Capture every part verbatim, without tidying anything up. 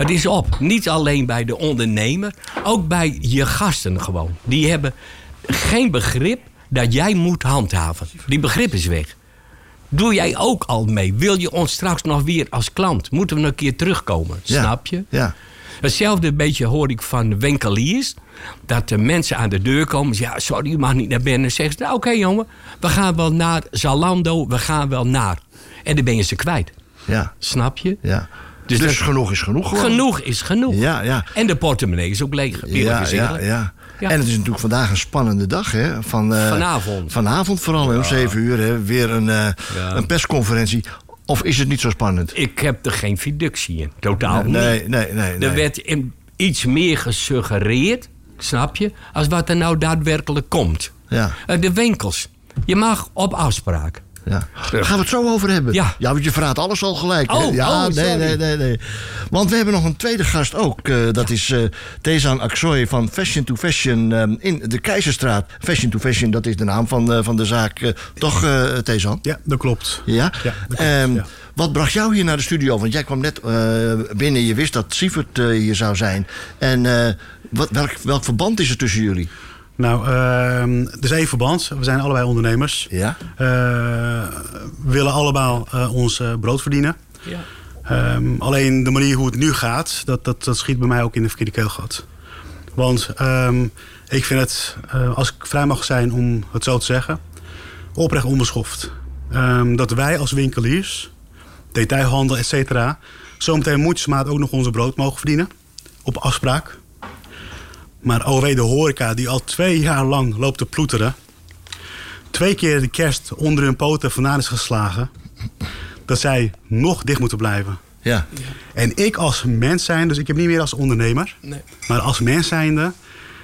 Het is op. Niet alleen bij de ondernemer, ook bij je gasten gewoon. Die hebben geen begrip dat jij moet handhaven. Die begrip is weg. Doe jij ook al mee? Wil je ons straks nog weer als klant? Moeten we een keer terugkomen? Ja. Snap je? Ja. Hetzelfde beetje hoor ik van winkeliers. Dat de mensen aan de deur komen. Ja, sorry, je mag niet naar binnen. Zeggen ze, nou, oké okay, jongen. We gaan wel naar Zalando. We gaan wel naar. En dan ben je ze kwijt. Ja. Snap je? Ja. Dus, dus dat, genoeg is genoeg gewoon. Genoeg is genoeg. Ja, ja. En de portemonnee is ook leeg. Ja, ja, ja. Ja. En het is natuurlijk vandaag een spannende dag. Hè? Van, uh, vanavond. Vanavond vooral, ja. Om zeven uur. Hè? Weer een, uh, ja. een persconferentie. Of is het niet zo spannend? Ik heb er geen fiducie in. Totaal nee, niet. Nee, nee, nee. Er werd iets meer gesuggereerd, snap je, als wat er nou daadwerkelijk komt. Ja. De winkels. Je mag op afspraak. Ja. Daar gaan we het zo over hebben. Ja, ja want je verraadt alles al gelijk. Oh, ja, oh, nee, nee, nee, nee. Want we hebben nog een tweede gast ook. Uh, dat is uh, Tezan Aksoy van Fashion to Fashion um, in de Keizerstraat. Fashion to Fashion, dat is de naam van, uh, van de zaak. Uh, toch, uh, Tezan? Ja, dat klopt. Ja? Ja, dat klopt, um, ja. Wat bracht jou hier naar de studio? Want jij kwam net uh, binnen, je wist dat Sievert uh, hier zou zijn. En uh, wat, welk, welk verband is er tussen jullie? Nou, uh, er is één verband. We zijn allebei ondernemers. Ja. Uh, we willen allemaal uh, ons uh, brood verdienen. Ja. Um, alleen de manier hoe het nu gaat, dat, dat, dat schiet bij mij ook in de verkeerde keelgat. Want um, ik vind het, uh, als ik vrij mag zijn om het zo te zeggen, oprecht onbeschoft. Um, dat wij als winkeliers, detailhandel, et cetera, zometeen moeitjesmaat ook nog onze brood mogen verdienen. Op afspraak. Maar O W de horeca die al twee jaar lang loopt te ploeteren. Twee keer de kerst onder hun poten vandaan is geslagen. Dat zij nog dicht moeten blijven. Ja. En ik als mens zijnde, dus ik heb niet meer als ondernemer. Nee. Maar als mens zijnde,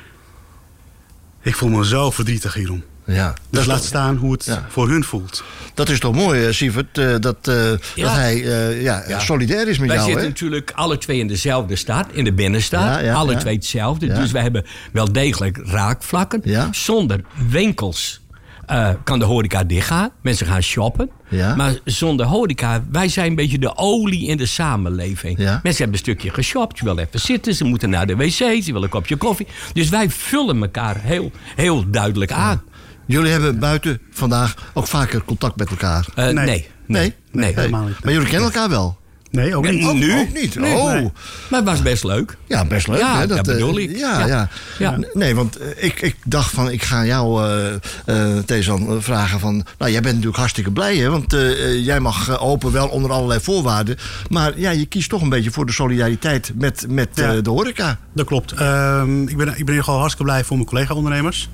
ik voel me zo verdrietig hierom. Ja, dus laat toch, staan hoe het ja. voor hun voelt. Dat is toch mooi, Sievert, uh, dat, uh, ja. dat hij uh, ja, ja. solidair is met wij jou. Wij zitten hè? natuurlijk alle twee in dezelfde stad, in de binnenstad. Ja, ja, alle ja. twee hetzelfde. Ja. Dus wij hebben wel degelijk raakvlakken. Ja. Zonder winkels uh, kan de horeca dichtgaan. Mensen gaan shoppen. Ja. Maar zonder horeca, wij zijn een beetje de olie in de samenleving. Ja. Mensen hebben een stukje geshopt, ze willen even zitten, ze moeten naar de wc, ze willen een kopje koffie. Dus wij vullen elkaar heel, heel duidelijk aan. Ja. Jullie hebben buiten vandaag ook vaker contact met elkaar? Uh, nee. Nee. Nee? nee. nee. Helemaal niet. Maar jullie kennen elkaar wel? Nee, ook niet. Ook, nu? Ook niet. Nee, oh. nee. Maar het was best leuk. Ja, best leuk. Ja, hè? Dat, dat bedoel ik. Ja, ja. ja. ja. Nee, want ik, ik dacht van, ik ga jou, uh, uh, Tezan, vragen van... Nou, jij bent natuurlijk hartstikke blij, hè? Want uh, jij mag open wel onder allerlei voorwaarden. Maar ja, je kiest toch een beetje voor de solidariteit met, met ja. uh, de horeca. Dat klopt. Um, ik ben, ik ben hier gewoon hartstikke blij voor mijn collega-ondernemers.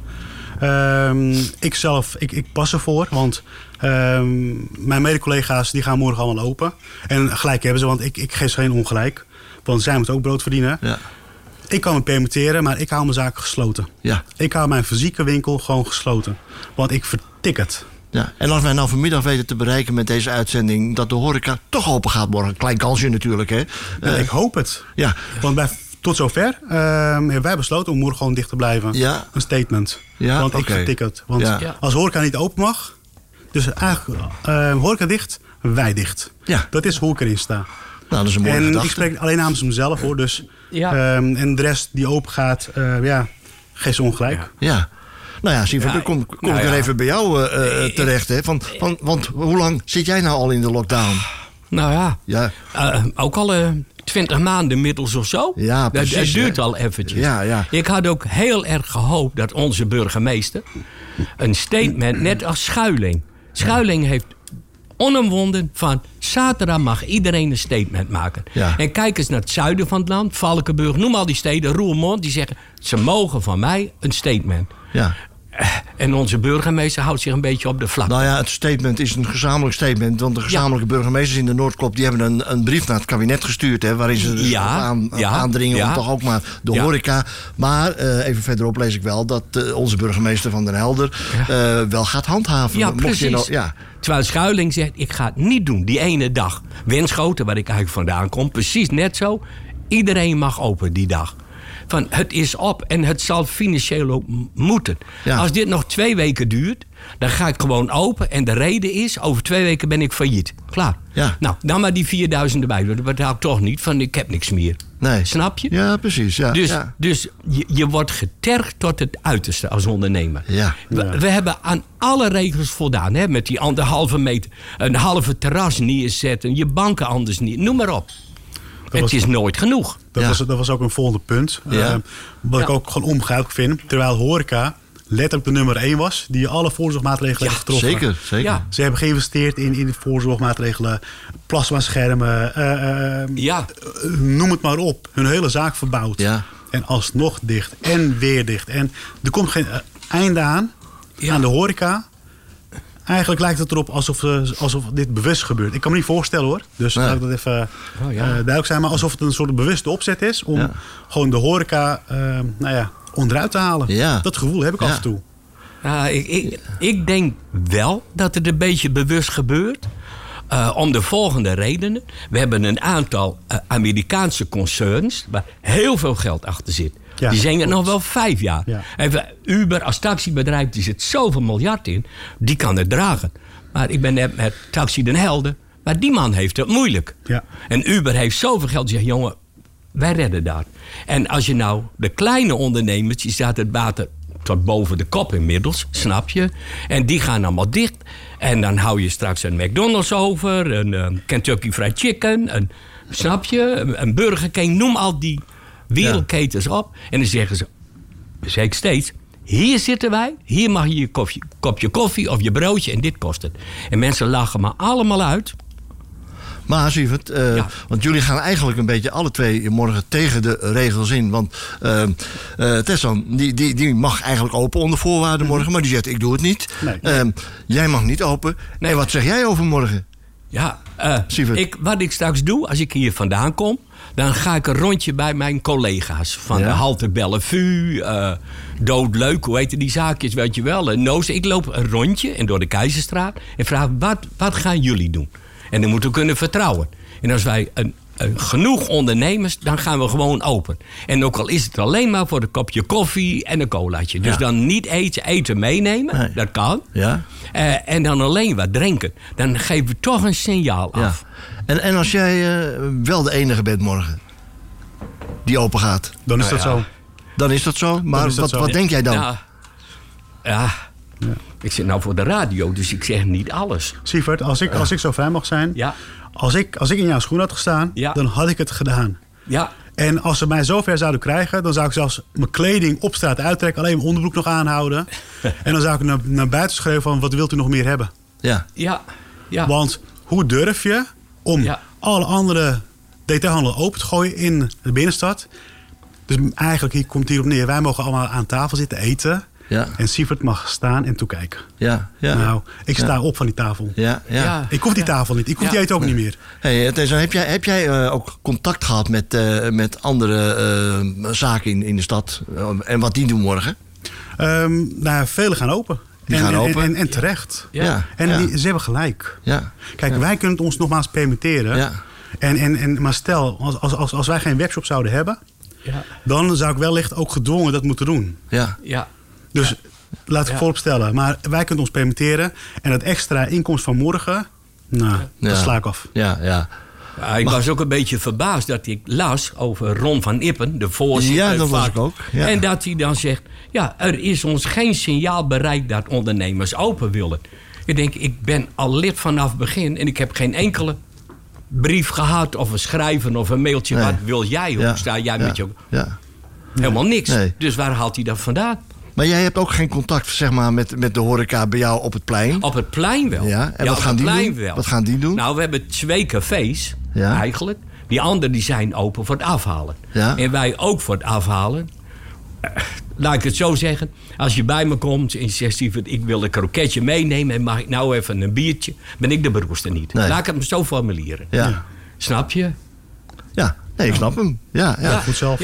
Um, ik zelf, ik, ik pas ervoor, want um, mijn mede-collega's die gaan morgen allemaal open. En gelijk hebben ze, want ik, ik geef ze geen ongelijk. Want zij moeten ook brood verdienen. Ja. Ik kan me permitteren, maar ik hou mijn zaak gesloten. Ja. Ik hou mijn fysieke winkel gewoon gesloten. Want ik vertik het. Ja. En als wij nou vanmiddag weten te bereiken met deze uitzending... dat de horeca toch open gaat morgen. Klein kansje natuurlijk, hè? Ja, uh, ik hoop het. Ja. Want bij... Tot zover uh, hebben wij besloten om morgen gewoon dicht te blijven. Ja. Een statement. Ja, want ik okay. vertik het. Want ja. als horeca niet open mag... Dus eigenlijk uh, horeca dicht, wij dicht. Ja. Dat is hoe ik erin sta. Nou, dat is een mooie En gedachte. ik spreek alleen namens mezelf, hoor. Dus, ja. um, en de rest die open gaat, uh, ja, geef ze ongelijk. Ja. ja. Nou ja, Sievert, ja, dan kom, kom nou ik er ja. even bij jou uh, terecht. Hè? Van, van, want hoe lang zit jij nou al in de lockdown? Nou ja, ja. Uh, ook al... Uh, twintig maanden middels of zo. Ja, precies. Dat, dat duurt al eventjes. Ja, ja. Ik had ook heel erg gehoopt dat onze burgemeester... een statement, net als Schuiling. Schuiling heeft onomwonden van... zaterdag mag iedereen een statement maken. Ja. En kijk eens naar het zuiden van het land. Valkenburg, noem al die steden. Roermond, die zeggen... ze mogen van mij een statement. Ja. En onze burgemeester houdt zich een beetje op de vlakte. Nou ja, het statement is een gezamenlijk statement. Want de gezamenlijke ja. burgemeesters in de Noordklop... die hebben een, een brief naar het kabinet gestuurd... Hè, waarin ze dus ja. aan, ja. aandringen ja. om toch ook maar de ja. horeca... Maar uh, even verderop lees ik wel... dat uh, onze burgemeester van Den Helder... Ja. Uh, wel gaat handhaven. Ja, precies. Nou, ja. Terwijl Schuiling zegt... ik ga het niet doen, die ene dag. Winschoten, waar ik eigenlijk vandaan kom, precies net zo. Iedereen mag open die dag. Van, het is op en het zal financieel ook moeten. Ja. Als dit nog twee weken duurt, dan ga ik gewoon open. En de reden is, over twee weken ben ik failliet. Klaar. Ja. Nou, dan maar die vierduizend erbij. Dat betaal ik toch niet, van ik heb niks meer. Nee. Snap je? Ja, precies. Ja, dus ja. dus je, je wordt getergd tot het uiterste als ondernemer. Ja. We, we hebben aan alle regels voldaan. Hè? Met die anderhalve meter, een halve terras neerzetten. Je banken anders niet. Noem maar op. Dat het was, is nooit genoeg. Dat, ja. was, dat was ook een volgende punt. Ja. Uh, wat ja. ik ook gewoon onbegrijpelijk vind. Terwijl horeca letterlijk de nummer één was. Die alle voorzorgmaatregelen heeft getroffen. Zeker, zeker. Ja. Ze hebben geïnvesteerd in, in de voorzorgmaatregelen. Plasmaschermen. Uh, uh, ja. uh, noem het maar op. Hun hele zaak verbouwd. Ja. En alsnog dicht. En weer dicht. En er komt geen uh, einde aan. Ja. Aan de horeca. Eigenlijk lijkt het erop alsof, uh, alsof dit bewust gebeurt. Ik kan me niet voorstellen hoor. Dus nee. laat ik dat even uh, oh, ja. uh, duidelijk zijn. Maar alsof het een soort bewuste opzet is. Om ja. gewoon de horeca uh, nou ja, onderuit te halen. Ja. Dat gevoel heb ik ja. af en toe. Ja, ik, ik, ik denk wel dat het een beetje bewust gebeurt. Uh, om de volgende redenen. We hebben een aantal uh, Amerikaanse concerns waar heel veel geld achter zit. Ja, die zijn er nog wel vijf jaar. Ja. Even, Uber als taxibedrijf, die zit zoveel miljard in. Die kan het dragen. Maar ik ben net met Taxi Den Helder. Maar die man heeft het moeilijk. Ja. En Uber heeft zoveel geld. Die zegt, jongen, wij redden dat. En als je nou de kleine ondernemers, die staat het water tot boven de kop inmiddels, snap je? En die gaan allemaal dicht. En dan hou je straks een McDonald's over, een uh, Kentucky Fried Chicken, een, snap je? Een, een Burger King, noem al die wereldketens op. En dan zeggen ze, zeg ik steeds, hier zitten wij, hier mag je je koffie, kopje koffie of je broodje en dit kost het. En mensen lachen me allemaal uit. Maar Sievert, uh, ja. want jullie gaan eigenlijk een beetje alle twee morgen tegen de regels in. Want uh, uh, Tessan, die, die, die mag eigenlijk open onder voorwaarden morgen. Maar die zegt, ik doe het niet. Nee, nee. Uh, jij mag niet open. Nee, en wat zeg jij over morgen? Ja, uh, ik, wat ik straks doe, als ik hier vandaan kom, dan ga ik een rondje bij mijn collega's. Van ja. de Halte Bellevue, uh, Doodleuk, hoe heet die zaakjes, weet je wel. Uh, Noos, ik loop een rondje en door de Keizerstraat en vraag, wat, wat gaan jullie doen? En dan moeten we kunnen vertrouwen. En als wij een, een, genoeg ondernemers, dan gaan we gewoon open. En ook al is het alleen maar voor een kopje koffie en een colaatje. Dus ja. dan niet eten, eten meenemen, nee. dat kan. Ja. Uh, en dan alleen wat drinken. Dan geven we toch een signaal af. Ja. En, en als jij uh, wel de enige bent morgen die open gaat? Dan is nou, dat ja. zo. Dan is dat zo? Maar dat wat, zo. wat denk jij dan? Ja. ja. Ja. Ik zit nou voor de radio, dus ik zeg niet alles. Sievert, als ik, als ik zo vrij mag zijn... Ja. Als, ik, als ik in jouw schoen had gestaan, ja. dan had ik het gedaan. Ja. En als ze mij zover zouden krijgen... dan zou ik zelfs mijn kleding op straat uittrekken... alleen mijn onderbroek nog aanhouden. En dan zou ik naar, naar buiten schreeuwen van... wat wilt u nog meer hebben? Ja. Ja. Ja. Want hoe durf je om ja. alle andere detailhandel open te gooien... in de binnenstad? Dus eigenlijk hier komt het hierop neer. Wij mogen allemaal aan tafel zitten eten... Ja. En Sievert mag staan en toekijken. Ja, ja. Nou, ik sta ja. op van die tafel. Ja, ja. Ja. Ik hoef die tafel niet. Ik hoef ja. die eten ook nee. niet meer. Hey, Tessa, heb jij, heb jij uh, ook contact gehad met, uh, met andere uh, zaken in, in de stad? Uh, en wat die doen morgen? Um, nou, vele gaan open. Die en, gaan en, open. En, en, en terecht. Ja. Ja. En ja. Die, ze hebben gelijk. Ja. Kijk, ja. wij kunnen het ons nogmaals permitteren. Ja. En, en, en, maar stel, als, als, als, als wij geen webshop zouden hebben... Ja. dan zou ik wellicht ook gedwongen dat moeten doen. Ja. Ja. Dus... Ja. Laat ik ja. vooropstellen. Maar wij kunnen ons permitteren. En dat extra inkomst van morgen... Nou, ja. dat sla ik af. Ja, ja. Ja, ik maar, was ook een beetje verbaasd dat ik las over Ron van Ippen, de voorzitter. Ja, dat was ik ook. Ja. En dat hij dan zegt... ja, er is ons geen signaal bereikt dat ondernemers open willen. Ik denk, ik ben al lid vanaf het begin... en ik heb geen enkele brief gehad of een schrijven of een mailtje. Nee. Wat wil jij? Hoe ja. sta jij ja. met je... Ja. Helemaal niks. Nee. Dus waar haalt hij dat vandaan? Maar jij hebt ook geen contact zeg maar, met, met de horeca bij jou op het plein? Op het plein wel. Ja, en ja, wat, gaan die doen? Wel. wat gaan die doen? Nou, we hebben twee cafés ja. eigenlijk. Die anderen die zijn open voor het afhalen. Ja. En wij ook voor het afhalen. Uh, laat ik het zo zeggen. Als je bij me komt en je zegt... ik wil een kroketje meenemen... en mag ik nou even een biertje... ben ik de beroerste niet. Nee. Laat ik het me zo formuleren. Ja. Snap je? Ja, nee, ik snap hem. Ja, ja. ja. Goed zelfs. Ja.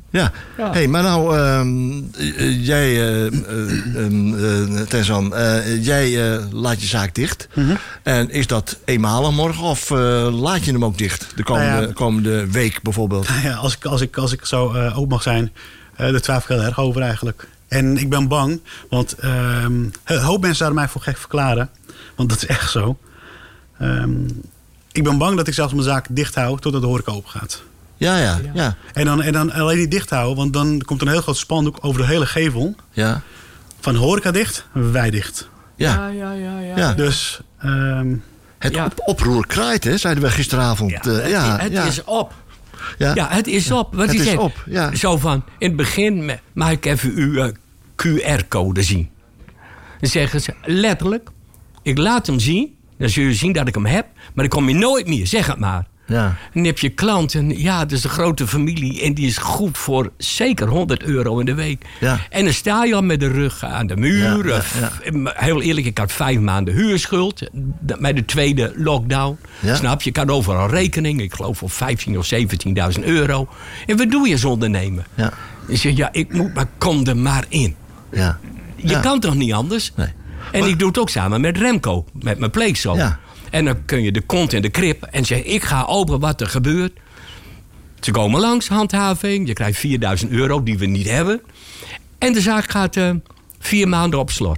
Ja, ja. Hey, maar nou, uh, jij, uh, uh, uh, Tenzan, uh, jij uh, laat je zaak dicht. Mm-hmm. En is dat eenmalig morgen of uh, laat je hem ook dicht? De komende, nou ja, komende week bijvoorbeeld? Nou ja, als, ik, als, ik, als ik zo uh, open mag zijn, uh, daar twijfel ik heel erg over eigenlijk. En ik ben bang, want uh, een hoop mensen zouden mij voor gek verklaren. Want dat is echt zo. Um, ik ben bang dat ik zelfs mijn zaak dicht hou totdat de horeca open gaat. Ja, ja, ja. En dan, en dan alleen niet dicht houden, want dan komt er een heel groot spandoek over de hele gevel. Ja. Van de horeca dicht, wij dicht. Ja, ja, ja. ja, ja. ja. Dus... Um, het ja. op, oproer kraait, hè, zeiden we gisteravond. Ja, uh, het, ja, het ja. is op. Ja, ja het is op. Wat het is is het? op, ja. Zo van, in het begin mag ik even uw uh, Q R-code zien. Dan zeggen ze letterlijk, ik laat hem zien. Dan zul je zien dat ik hem heb. Maar dan kom je nooit meer, zeg het maar. Ja. En dan heb je klant en ja, dat is een grote familie. En die is goed voor zeker honderd euro in de week. Ja. En dan sta je al met de rug aan de muur. Ja, ja, ja. Heel eerlijk, ik had vijf maanden huurschuld. Met de tweede lockdown. Ja. Snap je? Ik had overal rekening. Ik geloof voor vijftien of zeventienduizend euro. En wat doe je als ondernemer? Ja. Je zegt, ja, ik moet, maar kom er maar in. Ja. Je ja. kan toch niet anders? Nee. En maar... ik doe het ook samen met Remco. Met mijn pleegzoon. Ja. En dan kun je de kont in de krip en zeggen, ik ga open wat er gebeurt. Ze komen langs, handhaving. Je krijgt vierduizend euro die we niet hebben. En de zaak gaat uh, vier maanden op slot.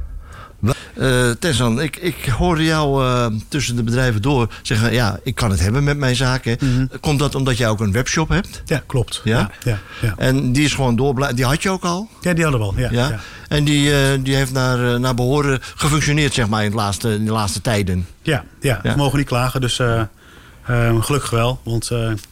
Uh, Tenzan, ik, ik hoorde jou uh, tussen de bedrijven door zeggen... ja, ik kan het hebben met mijn zaken. Mm-hmm. Komt dat omdat jij ook een webshop hebt? Ja, klopt. Ja? Ja, ja, ja. En die is gewoon door. Die had je ook al? Ja, die hadden we al. Ja, ja? ja. En die, uh, die heeft naar, uh, naar behoren gefunctioneerd, zeg maar, in de laatste, in de laatste tijden. Ja, ja, ja. We mogen niet klagen. Dus uh, uh, gelukkig wel. Want uh, uh,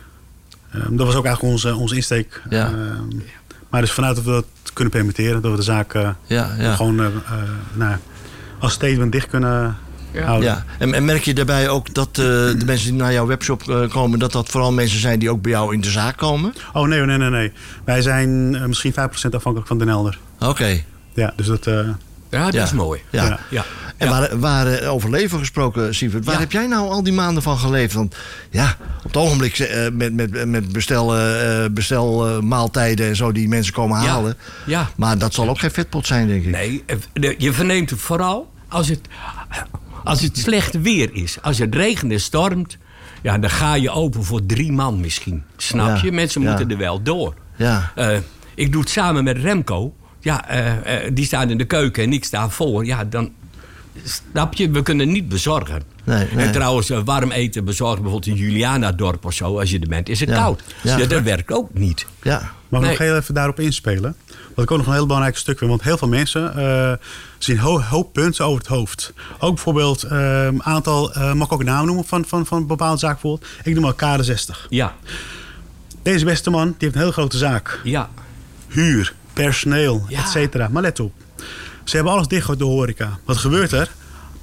dat was ook eigenlijk onze, onze insteek. Ja. Uh, maar dus vanuit dat we dat kunnen permitteren. Dat we de zaak uh, ja, ja. gewoon uh, uh, nou, als statement dicht kunnen ja. houden. Ja. En, en merk je daarbij ook dat uh, de mensen die naar jouw webshop uh, komen... dat dat vooral mensen zijn die ook bij jou in de zaak komen? Oh nee, nee, nee. nee. Wij zijn uh, misschien vijf procent afhankelijk van Den Helder. Oké. Okay. Ja, dus dat... Uh, ja, dat ja. is mooi. Ja. Ja. Ja. En ja. waar, waar over leven gesproken, Sievert, waar ja. heb jij nou al die maanden van geleefd? Want ja, op het ogenblik uh, met, met, met bestel, uh, bestel uh, maaltijden en zo die mensen komen halen. Ja. Ja. Maar dat zal ook geen vetpot zijn, denk ik. Nee, je verneemt het vooral als het, als het slecht weer is. Als het regent en stormt, ja, dan ga je open voor drie man misschien. Snap ja. je? Mensen ja. moeten er wel door. Ja. Uh, ik doe het samen met Remco. Ja, uh, uh, die staat in de keuken en ik sta voor. Ja, dan snap je, we kunnen niet bezorgen. Nee, nee. En trouwens, uh, warm eten bezorgen, bijvoorbeeld in Julianadorp of zo, als je er bent, is het ja. koud. Ja. Ja, dat werkt ook niet. Ja. Mag ik nee. nog heel even daarop inspelen? Wat ik ook nog een heel belangrijk stuk vind. Want heel veel mensen uh, zien een ho- hoop punten over het hoofd. Ook bijvoorbeeld een uh, aantal, uh, mag ik ook een naam noemen van, van, van een bepaalde zaak bijvoorbeeld. Ik noem maar K D zestig. Ja. Deze beste man, die heeft een heel grote zaak. Ja. Huur, personeel, ja. et cetera. Maar let op. Ze hebben alles dichtgegooid, de horeca. Wat gebeurt er?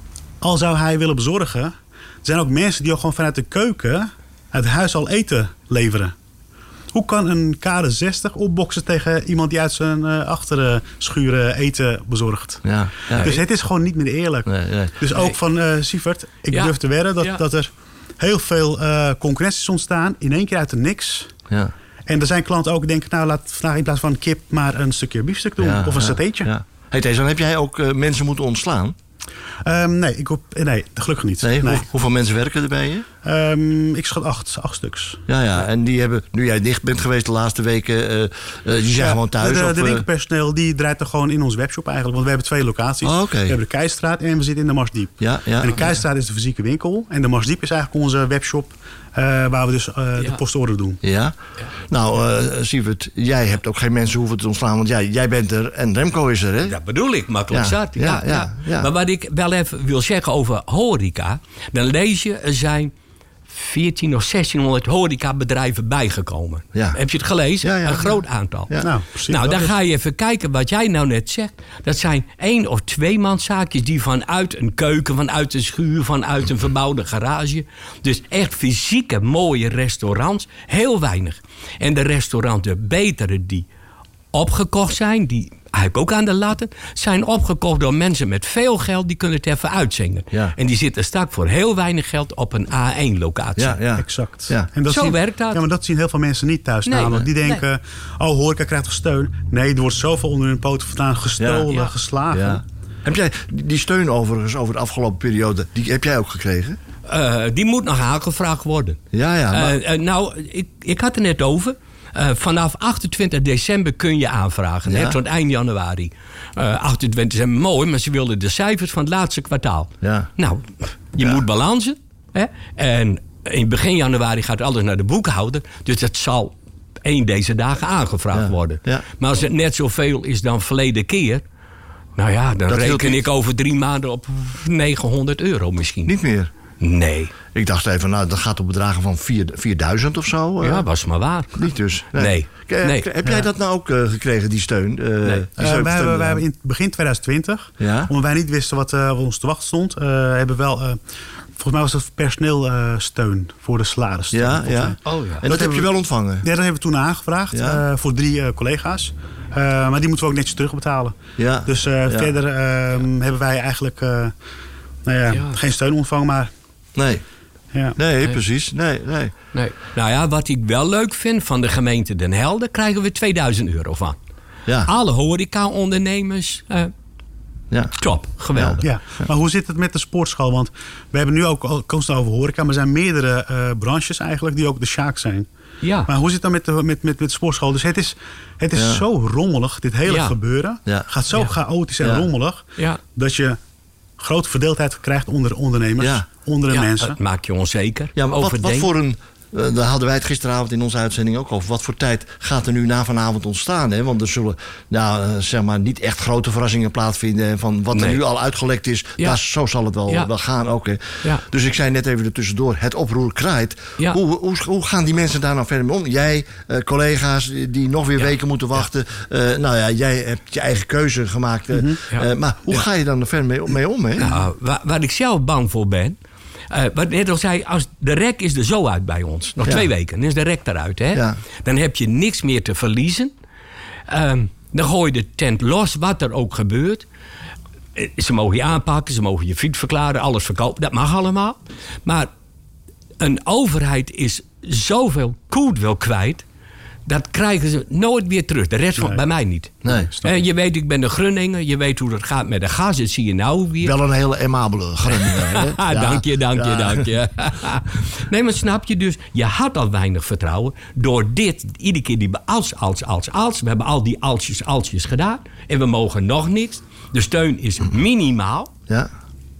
Al zou hij willen bezorgen... er zijn ook mensen die ook gewoon vanuit de keuken... het huis al eten leveren. Hoe kan een K D zestig opboksen tegen iemand die uit zijn uh, achterschuren eten bezorgt? Ja, ja. Dus het is gewoon niet meer eerlijk. Nee, nee. Dus ook nee. van uh, Sievert, ik ja. durf te wedden dat, ja. dat er heel veel uh, concurrenties ontstaan. In één keer uit de niks. Ja. En er zijn klanten ook die denken, nou laat vandaag in plaats van kip maar een stukje biefstuk doen. Ja, of een ja, satéetje. Ja. Hey Tenzan, heb jij ook uh, mensen moeten ontslaan? Um, nee, ik hoop, nee, gelukkig niet. Nee, nee. Hoe, hoeveel mensen werken er bij je? Um, ik schat acht, acht stuks. Ja, ja, en die hebben, nu jij dicht bent geweest de laatste weken, uh, uh, die zijn ja, gewoon thuis? De, of, de winkelpersoneel die draait er gewoon in ons webshop eigenlijk. Want we hebben twee locaties. Oh, okay. We hebben de Keisstraat en we zitten in de Marsdiep. Ja, ja, en de Keisstraat ja. is de fysieke winkel. En de Marsdiep is eigenlijk onze webshop. Uh, waar we dus uh, ja. de postorder doen. Ja? Ja. Nou, uh, Sievert, jij hebt ook geen mensen hoeven te ontslaan. Want ja, jij bent er en Remco is er, hè? Dat bedoel ik, makkelijk ja. zat. Ja, Ja, ja, ja. ja. Maar wat ik wel even wil zeggen over horeca... dan lees je, er zijn veertien of zestienhonderd horecabedrijven bijgekomen. Ja. Heb je het gelezen? Ja, ja, een groot ja. aantal. Ja. Nou, precies, nou dan is... ga je even kijken wat jij nou net zegt. Dat zijn één of twee manszaakjes die vanuit een keuken, vanuit een schuur, vanuit een verbouwde garage. Dus echt fysieke mooie restaurants, heel weinig. En de restauranten betere die opgekocht zijn, die heb ik ook aan de latten, zijn opgekocht door mensen met veel geld. Die kunnen het even uitzingen. Ja. En die zitten straks voor heel weinig geld op een A één locatie. Ja, ja. Exact. Ja. En dat Zo zien, werkt dat. Ja, maar dat zien heel veel mensen niet thuis. Nee, namelijk. Die denken, nee. oh, horeca krijgt toch steun? Nee, er wordt zoveel onder hun poten vandaan gestolen, ja. Ja. geslagen. Ja. Heb jij die steun overigens over de afgelopen periode, die heb jij ook gekregen? Uh, die moet nog aangevraagd worden. Ja, ja. Maar... Uh, uh, nou, ik, ik had er net over. Uh, vanaf achtentwintig december kun je aanvragen. Ja. Hè, tot eind januari. Uh, achtentwintig december, mooi, maar ze wilden de cijfers van het laatste kwartaal. Ja. Nou, je ja. moet balansen. Hè? En in begin januari gaat alles naar de boekhouder. Dus dat zal één deze dagen aangevraagd ja. worden. Ja. Maar als het net zoveel is dan verleden keer... Nou ja, dan dat reken ik over drie maanden op negenhonderd euro misschien. Niet meer? Nee. Ik dacht even, nou, dat gaat op bedragen van vierduizend of zo. Ja, was maar waar. Niet dus? Nee. nee. K- nee. Heb jij dat nou ook uh, gekregen, die steun? Uh, nee. die uh, wij, hebben, wij hebben in begin twintig twintig, ja? omdat wij niet wisten wat, uh, wat ons te wachten stond... Uh, hebben wel... Uh, Volgens mij was dat personeelsteun uh, voor de salaris. Ja, ja. Oh, ja. En dat, dat heb je wel ontvangen? Ja, dat hebben we toen aangevraagd ja? uh, voor drie uh, collega's. Uh, maar die moeten we ook netjes terugbetalen. Ja. Dus uh, ja. verder uh, hebben wij eigenlijk uh, nou ja, ja. geen steun ontvangen. Maar... Nee. Ja. Nee, nee, precies. Nee, nee. nee. Nou ja, wat ik wel leuk vind van de gemeente Den Helder... krijgen we tweeduizend euro van. Ja. Alle horeca-ondernemers... Uh, Ja. Top, geweldig. Ja. Ja. Maar hoe zit het met de sportschool? Want we hebben nu ook constant over horeca, maar er zijn meerdere uh, branches eigenlijk die ook de sjaak zijn. Ja. Maar hoe zit het dan met de, met, met, met de sportschool? Dus het is, het is ja. zo rommelig, dit hele ja. gebeuren. Ja. gaat zo ja. chaotisch en ja. rommelig, ja. dat je grote verdeeldheid krijgt onder ondernemers, ja. onder de ja, mensen. Dat maakt je onzeker. Ja, maar wat, wat voor een... Uh, daar hadden wij het gisteravond in onze uitzending ook over. Wat voor tijd gaat er nu na vanavond ontstaan? Hè? Want er zullen nou, uh, zeg maar niet echt grote verrassingen plaatsvinden. Van wat nee. er nu al uitgelekt is, ja. daar, zo zal het wel, ja. wel gaan ook. Hè? Ja. Dus ik zei net even er tussendoor, het oproer kraait. Ja. Hoe, hoe, hoe gaan die mensen daar nou verder mee om? Jij, uh, collega's die nog weer ja. weken moeten wachten. Uh, nou ja, jij hebt je eigen keuze gemaakt. Uh, mm-hmm. ja. uh, maar hoe ja. ga je dan er verder mee, mee om? Hè? Nou, waar, waar ik zelf bang voor ben... Uh, wat net al zei, als de rek is er zo uit bij ons. Nog ja. twee weken, dan is de rek eruit. Hè? Ja. Dan heb je niks meer te verliezen. Um, dan gooi je de tent los, wat er ook gebeurt. Uh, ze mogen je aanpakken, ze mogen je fiets verklaren, alles verkopen. Dat mag allemaal. Maar een overheid is zoveel goodwill kwijt... dat krijgen ze nooit weer terug. De rest van nee. bij mij niet. Nee, uh, je weet, ik ben de Grunninger. Je weet hoe het gaat met de gas. Dat zie je nou weer. Wel een hele aimabele Grunninger. ja. Dank je, dank je, ja. dank je. Nee, maar snap je dus... je had al weinig vertrouwen. Door dit, iedere keer die als, als, als, als. We hebben al die alsjes, alsjes gedaan. En we mogen nog niks. De steun is minimaal. Ja.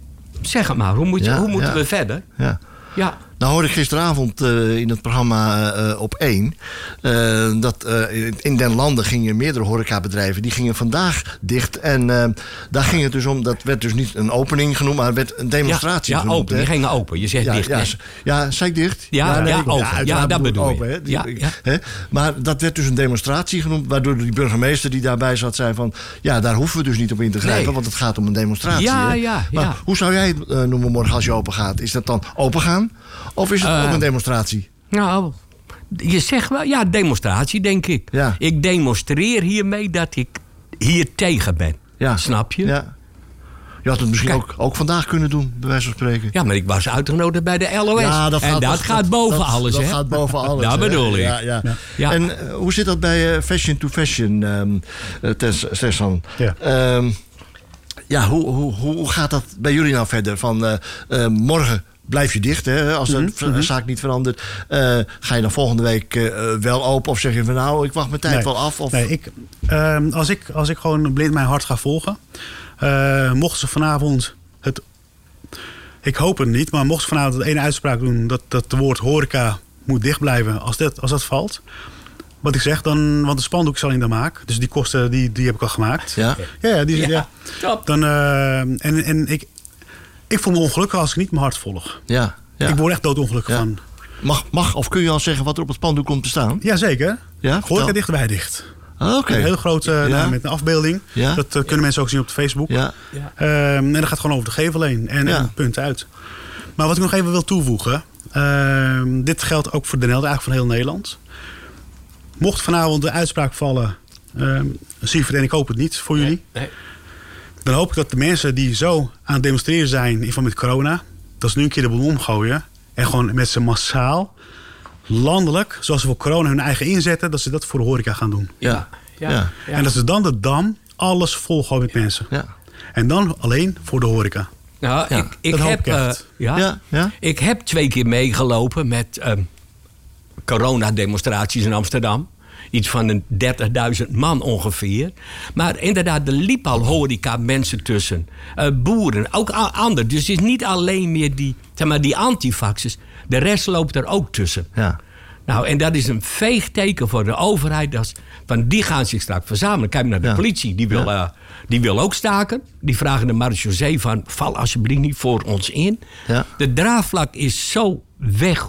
Zeg het maar, hoe, moet je, ja, hoe moeten ja. we verder? Ja. Ja. Nou hoorde ik gisteravond uh, in het programma uh, op één... Uh, dat uh, in den landen gingen meerdere horecabedrijven... die gingen vandaag dicht. En uh, daar ging het dus om... dat werd dus niet een opening genoemd... maar het werd een demonstratie ja, ja, genoemd. Open, die gingen open. Je zegt ja, dicht. Ja, Nee. ja, zei ik dicht? Ja, ja, nee, ja, open. ja, ja dat bedoel ik. Open, ja, ja. Hè? Maar dat werd dus een demonstratie genoemd... waardoor die burgemeester die daarbij zat zei van... ja, daar hoeven we dus niet op in te grijpen... Nee. want het gaat om een demonstratie. Ja, hè? ja, maar ja. hoe zou jij het uh, noemen morgen als je open gaat? Is dat dan open gaan? Of is het uh, ook een demonstratie? Nou, je zegt wel, ja, demonstratie, denk ik. Ja. Ik demonstreer hiermee dat ik hier tegen ben. Ja. Snap je? Ja. Je had het misschien ook, ook vandaag kunnen doen, bij wijze van spreken. Ja, maar ik was uitgenodigd bij de L O S. Ja, dat gaat, en dat, dat gaat boven dat, alles, dat hè? Dat gaat boven alles, Dat bedoel ik. Ja, ja. Ja. Ja. En uh, hoe zit dat bij uh, Fashion to Fashion, um, uh, Tessan? Ja. Um, ja, hoe, hoe, hoe gaat dat bij jullie nou verder? Van uh, uh, morgen... blijf je dicht, hè, als de mm-hmm. v- zaak niet verandert. Uh, ga je dan volgende week uh, wel open? Of zeg je van nou, ik wacht mijn tijd nee, wel af? Of? Nee, ik, uh, als, ik, als ik gewoon blind mijn hart ga volgen... Uh, mochten ze vanavond het... Ik hoop het niet, maar mochten ze vanavond het ene uitspraak doen... dat, dat het woord horeca moet dicht blijven als dat, als dat valt... Wat ik zeg, dan, want de spandoek zal ik dan maken. Dus die kosten, die, die heb ik al gemaakt. Ja? Ja, ja, die, ja. ja. Dan, uh, en, en ik... Ik voel me ongelukkig als ik niet mijn hart volg. Ja, ja. Ik word echt doodongelukkig ja. van. Mag, mag of kun je al zeggen wat er op het spandoek komt te staan? Jazeker. Ja, horeca dicht, wij dicht. Ah, okay. Een heel groot uh, ja. nou, met een afbeelding. Ja. Dat uh, kunnen ja. mensen ook zien op de Facebook. Ja. Ja. Uh, en dat gaat gewoon over de gevel heen. En, ja. en punt uit. Maar wat ik nog even wil toevoegen. Uh, dit geldt ook voor Den Helder, eigenlijk voor heel Nederland. Mocht vanavond de uitspraak vallen... uh, Sievert, en ik hoop het niet voor nee, jullie. Nee. Dan hoop ik dat de mensen die zo aan het demonstreren zijn in verband met corona, dat ze nu een keer de boel omgooien. En gewoon met z'n massaal, landelijk, zoals ze voor corona hun eigen inzetten, dat ze dat voor de horeca gaan doen. Ja. Ja. Ja. Ja. En dat ze dan de Dam alles volgooien met ja. mensen. Ja. En dan alleen voor de horeca. Nou, ja. ik, ik, heb, ik, uh, ja, ja, ja. ik heb twee keer meegelopen met um, coronademonstraties in Amsterdam. Iets van een dertigduizend man ongeveer. Maar inderdaad, er liep al horeca mensen tussen. Uh, boeren, ook anderen. Dus het is niet alleen meer die, zeg maar, die antivaxers. De rest loopt er ook tussen. Ja. Nou, en dat is een veegteken voor de overheid. Dat is, van die gaan zich straks verzamelen. Kijk naar de ja. politie, die wil, ja. uh, die wil ook staken. Die vragen de marechaussee van, val alsjeblieft niet voor ons in. Ja. De draagvlak is zo weg.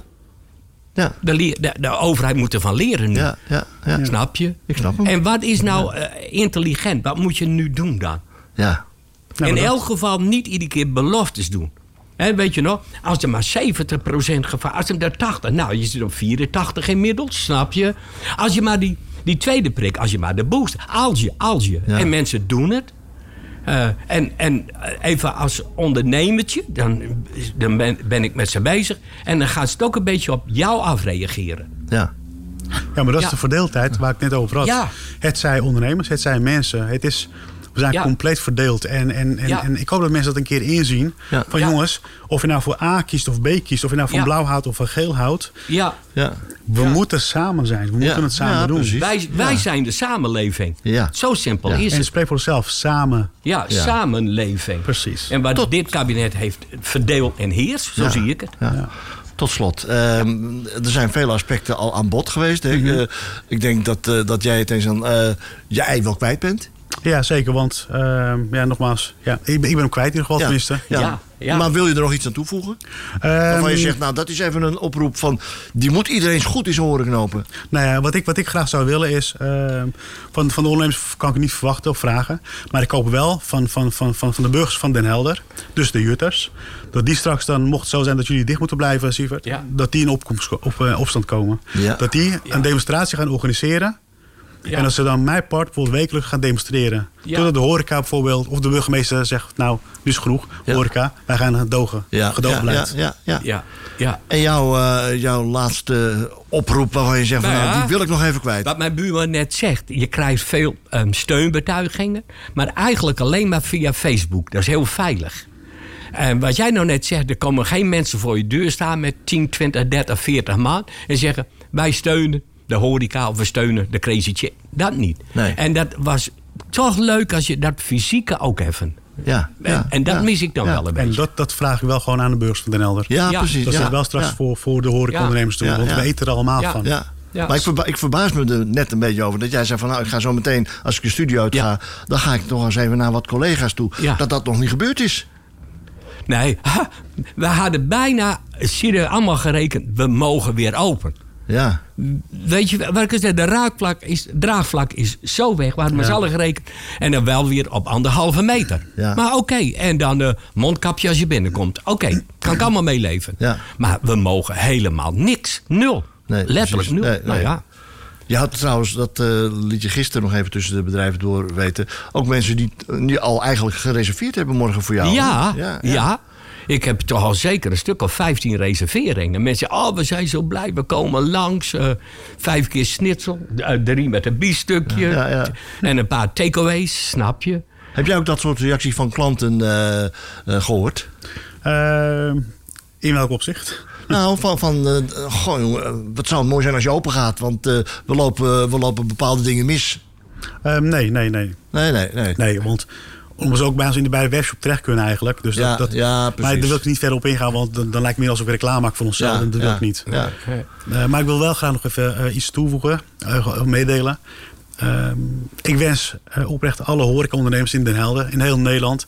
Ja. De, de, de overheid moet ervan leren nu. Ja, ja, ja. Snap je? Ik snap hem. En wat is nou uh, intelligent? Wat moet je nu doen dan? Ja. Nou, in elk dat... geval niet iedere keer beloftes doen. He, weet je nog, als er maar zeventig procent gevaar, als er tachtig procent, nou, je zit op vierentachtig inmiddels, snap je? Als je maar die, die tweede prik, als je maar de booster, als je, als je. Ja. En mensen doen het. Uh, en, en even als ondernemertje, dan, dan ben, ben ik met ze bezig. En dan gaat het ook een beetje op jou afreageren. Ja. Ja, maar dat is ja. de verdeeldheid waar ik net over had. Ja. Het zijn ondernemers, het zijn mensen. Het is... We zijn ja. compleet verdeeld. En, en, en, ja. en ik hoop dat mensen dat een keer inzien. Ja. Van ja. jongens, of je nou voor A kiest of B kiest. Of je nou van ja. blauw houdt of van geel houdt. Ja. Ja. We ja. moeten samen zijn. We moeten ja. het samen ja, doen. Wij, wij ja. zijn de samenleving. Ja. Zo simpel ja. is het. En spreek voor onszelf. Samen. Ja, ja. samenleving. Precies. En wat Tot... dit kabinet heeft verdeel en heers. Zo ja. zie ik het. Ja. Ja. Tot slot, uh, er zijn vele aspecten al aan bod geweest. Hè? Mm-hmm. Uh, ik denk dat, uh, dat jij het eens aan uh, je ei wel kwijt bent. Ja, zeker. Want, uh, ja, nogmaals, ja, ik, ben, ik ben hem kwijt in ieder geval, ja, tenminste. Ja, ja, ja. Maar wil je er nog iets aan toevoegen? Um, Waarvan je zegt, nou, dat is even een oproep van... die moet iedereen goed in zijn oren knopen. Nou ja, wat ik, wat ik graag zou willen is... Uh, van, van de ondernemers kan ik het niet verwachten of vragen. Maar ik hoop wel van, van, van, van, van de burgers van Den Helder... dus de jutters... dat die straks dan, mocht het zo zijn dat jullie dicht moeten blijven, Sievert... Ja. dat die in opkomst, op, uh, opstand komen. Ja. Dat die ja. een demonstratie gaan organiseren... Ja. En als ze dan mijn part bijvoorbeeld wekelijks gaan demonstreren. Ja. Totdat de horeca bijvoorbeeld, of de burgemeester zegt... nou, nu is genoeg, ja. horeca, wij gaan dogen. Ja. Gedoogbeleid. Ja, ja, ja, ja. ja. En jouw, uh, jouw laatste oproep waarvan je zegt... Nou, van, nou, die wil ik nog even kwijt. Wat mijn buurman net zegt. Je krijgt veel um, steunbetuigingen. Maar eigenlijk alleen maar via Facebook. Dat is heel veilig. En wat jij nou net zegt... er komen geen mensen voor je deur staan... met tien, twintig, dertig, veertig man... en zeggen, wij steunen... de horeca of we steunen de Crazy Chick. Dat niet. Nee. En dat was toch leuk als je dat fysieke ook even... Ja, en, ja, en dat ja, mis ik dan ja. wel een beetje. En dat, dat vraag ik wel gewoon aan de burgers van Den Helder. Ja, ja. precies. Dat is ja. wel straks ja. voor, voor de horecaondernemers toe. Ja, want ja. we eten er allemaal ja. van. Ja. Ja. Maar ik, verba- ik verbaas me er net een beetje over. Dat jij zei van nou, ik ga zo meteen, als ik de studio uit ga... Ja. dan ga ik nog eens even naar wat collega's toe. Ja. Dat dat nog niet gebeurd is. Nee, ha, we hadden bijna serieus allemaal gerekend... we mogen weer open. Ja. Weet je, wat ik zeg, de raakvlak is, draagvlak is zo weg. We hadden met z'n allen gerekend. En dan wel weer op anderhalve meter. Ja. Maar oké, okay. En dan de mondkapje als je binnenkomt. Oké, okay. Kan ik allemaal meeleven. Ja. Maar we mogen helemaal niks. Nul. Nee, letterlijk nul. Nee, nee. Nou ja. Je had trouwens, dat uh, liet je gisteren nog even tussen de bedrijven door weten... ook mensen die, die al eigenlijk gereserveerd hebben morgen voor jou. Ja, ja, ja. ja. Ik heb toch al zeker een stuk of vijftien reserveringen. Mensen zeggen, oh, we zijn zo blij, we komen langs. Uh, vijf keer schnitzel, uh, drie met een biefstukje. Ja, ja. En een paar takeaways, snap je? Heb jij ook dat soort reacties van klanten uh, uh, gehoord? Uh, in welk opzicht? Nou, van, van uh, goh, jongen, wat zou het mooi zijn als je open gaat. Want uh, we, lopen, we lopen bepaalde dingen mis. Uh, nee, nee, nee. Nee, nee, nee. Nee, want... Omdat ze ook bij ons in de, bij de webshop terecht kunnen eigenlijk. Dus dat, ja, dat, ja, precies. Maar daar wil ik niet verder op ingaan. Want dan, dan lijkt het meer alsof ik reclame maak voor onszelf. Ja, dat wil ja, ik niet. Ja. Uh, maar ik wil wel graag nog even uh, iets toevoegen. Uh, meedelen. Uh, ik wens uh, oprecht alle horecaondernemers in Den Helder. In heel Nederland.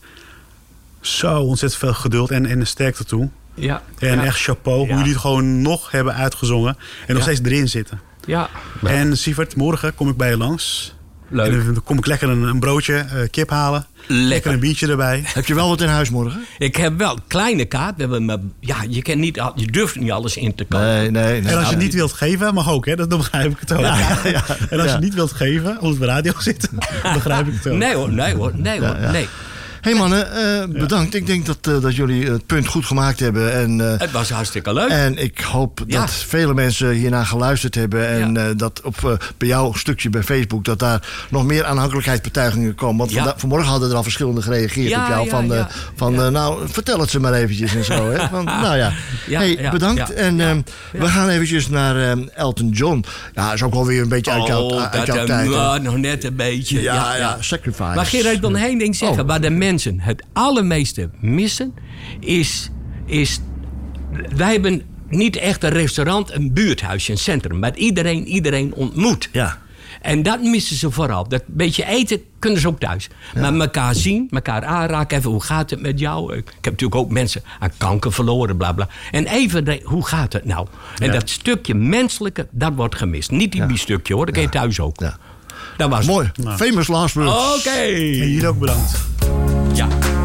Zo ontzettend veel geduld en, en sterkte toe. Ja, en ja. echt chapeau. Ja. Hoe jullie het gewoon nog hebben uitgezongen. En nog ja. steeds erin zitten. Ja. En Sievert, morgen kom ik bij je langs. Leuk. En dan kom ik lekker een, een broodje, uh, kip halen. Lekker. lekker een biertje erbij. Heb je wel wat in huis morgen? Ik heb wel een kleine kaart. We hebben, maar, ja, je, kan niet, je durft niet alles in te kopen. Nee, nee, nee. En als je niet wilt geven, mag ook, hè? Dat begrijp ik het ook. Ja, ja, ja. En als je niet wilt geven, omdat we bij radio zitten, begrijp ik het ook. Nee hoor, nee hoor, nee hoor, ja, ja. nee. Hé hey mannen, uh, bedankt. Ja. Ik denk dat, uh, dat jullie het punt goed gemaakt hebben. En, uh, het was hartstikke leuk. En ik hoop ja. dat vele mensen hiernaar geluisterd hebben. En ja. uh, dat op uh, bij jouw stukje bij Facebook... dat daar nog meer aanhankelijkheidsbetuigingen komen. Want ja. vanda- vanmorgen hadden er al verschillende gereageerd ja, op jou. Ja, van, ja. Uh, van ja. Uh, nou, vertel het ze maar eventjes en zo. Hè? Van, nou ja, ja hey, ja, bedankt. Ja, en um, ja. we gaan eventjes naar um, Elton John. Ja, is ook wel weer een beetje uit jouw, oh, uit jouw tijd. Uh, nog net een beetje. Ja, ja, ja. Sacrifice. Maar Gerard, ik wil nog één ding zeggen. Oh. Waar de mensen het allermeeste missen is, is... Wij hebben niet echt een restaurant, een buurthuisje, een centrum. Maar iedereen, iedereen ontmoet. Ja. En dat missen ze vooral. Dat beetje eten kunnen ze ook thuis. Ja. Maar elkaar zien, elkaar aanraken. Even, hoe gaat het met jou? Ik heb natuurlijk ook mensen aan kanker verloren, bla bla. En even, hoe gaat het nou? En ja. dat stukje menselijke, dat wordt gemist. Niet die ja. biefstukje hoor, dat ja. ken je thuis ook. Ja. Dat was mooi. Nou. Famous last words. Oké. Okay. En jullie ook bedankt. Ja.